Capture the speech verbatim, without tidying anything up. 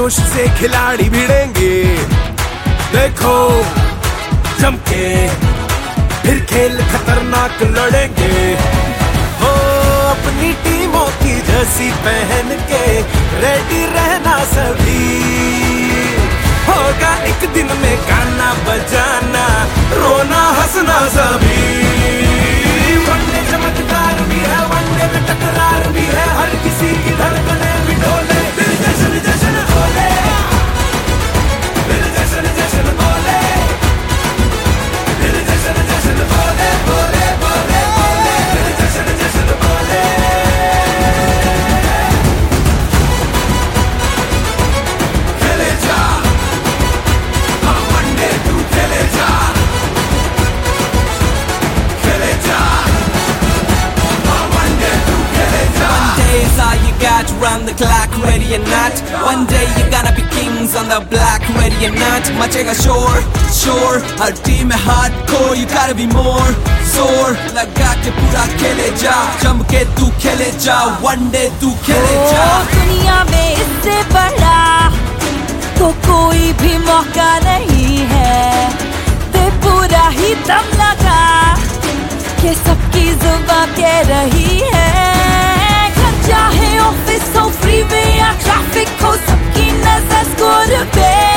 जोश से खिलाड़ी भिड़ेंगे, देखो जम के फिर खेल खतरनाक लड़ेंगे। हो अपनी टीमों की जर्सी पहन के रेडी रहना सभी, होगा एक दिन में गाना बजाना, रोना हंसना सभी। वनडे चमकदार भी है, वनडे में टकरार भी है, हर किसी की धड़कने भी ढोले, दिल जश्न जश्न बोले, दिल जश्न जश्न बोले, दिल जश्न जश्न बोले, बोले बोले बोले, दिल जश्न जश्न बोले। खेले जा हाँ वनडे तू खेले जा, खेले जा हाँ वनडे तू खेले जा। One day is all you got, run the clock, ready or not. One day you're gonna be kings on the block, ready or not. मचेगा शोर शोर हर टीम में hardcore, you gotta be more जोर लगा के पूरा खेले जा, जम के तू खेले जा, one day तू खेले जा। दुनिया में इससे बड़ा तो कोई भी मौका नहीं है, दे पूरा ही दम लगा कि सबकी जुबान कह रही है। घर चाहे ऑफिस हो, फ्रीवे या ट्रैफिक हो, सबकी नजर स्कोर पे।